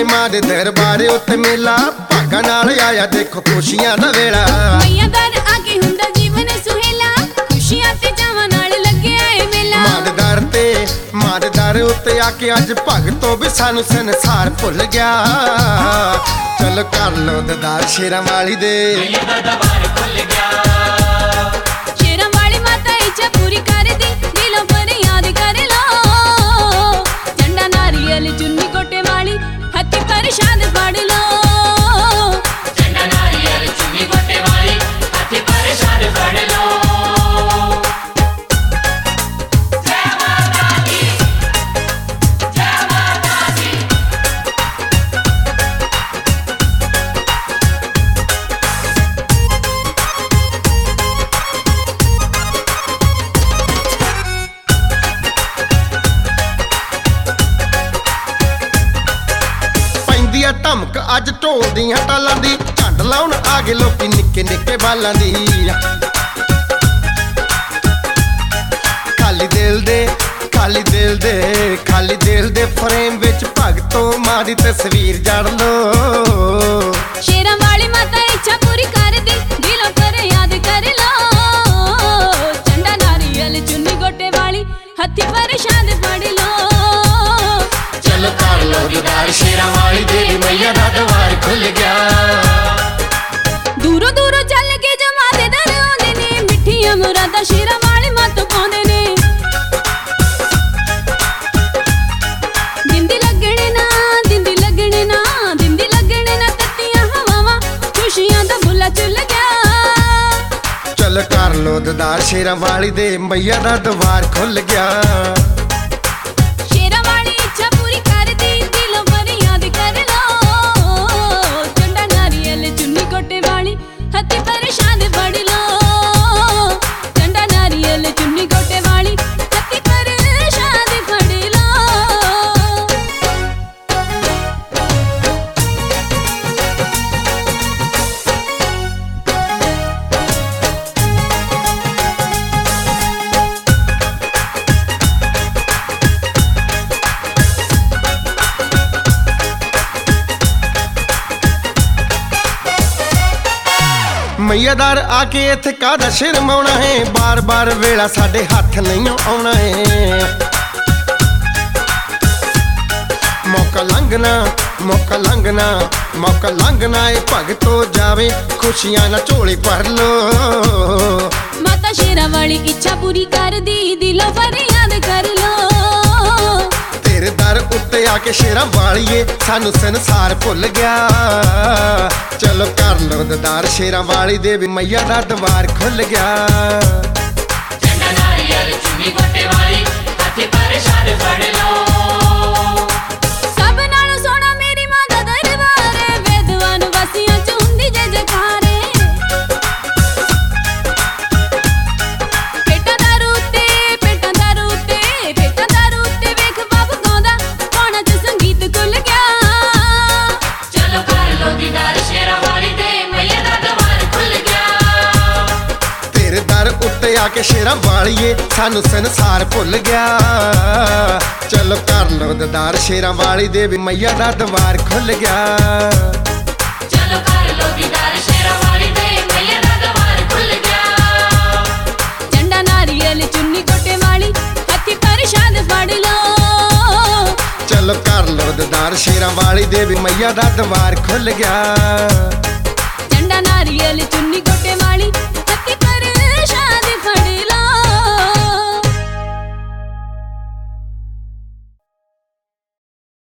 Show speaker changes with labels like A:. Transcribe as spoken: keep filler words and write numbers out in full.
A: मां दे दरबारे उत्ते मेला भागा नाल आया देखो खुशियां दा वेला।
B: मैया दर आके हुंदा जीवन सुहेला खुशियां ते जावां नाल लगे आए मेला।
A: मां दे दर ते मां दे दर उत्ते आके अज भगतों भी सानू संसार भुल गया। चलो कर लो दीदार शेरां वाली दे
C: मैया दा दरबार खुल गया।
B: शेरां वाली माता इच्छा पूरी कर दी दिलों पर याद कर लो। झंडा नारियल चुन्नी गोटे वाली हथी प्रसाद फड़ लो।
C: झंडा नारियल चुन्नी गोटे वाली हथी प्रसाद फड़ लो। जय माता दी जय माता दी।
A: पैंदी आ धमक अज ढोल दियां टालां दी झंड लाउण आ गए लोकी निक्के निक्के बालां दी। खाली दिल दे खाली दिल दे खाली दिल दे फ्रेम विच भगतों मां दी तस्वीर जड़ लो।
B: शेरां वाली माता इच्छा पूरी कर दी दिलों पर याद कर लो। झंडा नारियल चुन्नी गोटे वाली हथी प्रसाद फड़ लो।
A: चलो कर लो दीदार शेरां वाली दे मैया दा दरबार खुल गया।
B: दूरों दूरों चल के जमा दे दर आउंदे ने मिठियां मुरादां शेरां वाली मातों पाउंदे ने। दिंदी लगणे ना दिंदी लगणे ना दिंदी लगणे ना तत्तियां हवावां खुशियां दा बुला चुल गया।
A: चल कर लो दीदार शेरां वाली दे मैया दा दरबार खुल गया।
B: शेरां वाली इच्छा पूरी कर दी दिलों पर याद कर लो। झंडा नारियल चुन्नी गोटे वाली हथी प्रसाद फड़ लो। झंडा नारियल चुन्नी गोटे वाली हथी प्रसाद फड़ लो।
A: मैया दर आके इत्थे कादा शर्माउणा है बार बार वेला साडे हथ नहीं आउणा है। मौका लंघना मौका लंघना मौका लंघना ए भगतो जावे खुशियां ना झोली भर लो।
B: माता शेरां वाली इच्छा पूरी कर दी दिलों पर याद कर लो।
A: तेरे दर उत्ते आके शेरां वालिए सानू संसार भुल गया। चलो कर लो दीदार शेरां वाली दे भी मैया दा दरबार खुल गया।
C: झंडा नारियल चुन्नी गोटे वाली हथी प्रसाद फड़ लो।
B: सब नालों सोहना मेरी मां दा दरबार है वेदवान वासियां च हुंदी जय जयकार है। पेटां दारू ते पेटां दारू ते पेटां दारू ते वेख बाबू गाउंदा कोना च संगीत खुल गया।
C: चलो कर लो दीदार शेरां वाली दे मैया दा दरबार खुल गया।
A: तेरे दर उत्ते आके शेरां वालिए सानू संसार भुल गया। चलो कर लो दीदार शेरां वाली दे भी मैया दा दरबार खुल गया।
C: चलो कर लो दीदार शेरां वाली दे मैया दा दरबार खुल गया।
B: झंडा नारियल चुन्नी गोटे वाली हथी प्रसाद फड़ लो।
A: चलो कर लो दीदार शेरां वाली दे भी मैया दा दरबार खुल गया।
B: झंडा नारियल चुन्नी गोटे वाली